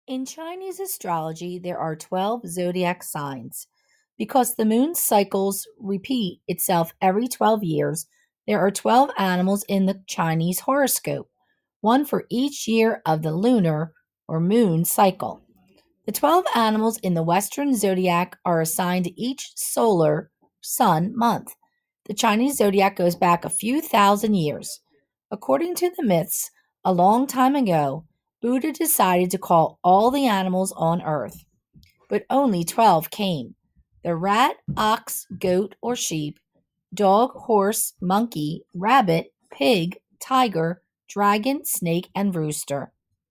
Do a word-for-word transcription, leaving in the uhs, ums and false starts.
In Chinese astrology, there are twelve zodiac signs. Because the moon's cycles repeat itself every twelve years, there are twelve animals in the Chinese horoscope, one for each year of the lunar or moon cycle. The twelve animals in the Western zodiac are assigned to each solar sun month. The Chinese zodiac goes back a few thousand years. According to the myths, a long time ago, Buddha decided to call all the animals on earth, but only twelve came: the rat, ox, goat or sheep, dog, horse, monkey, rabbit, pig, tiger, dragon, snake, and rooster.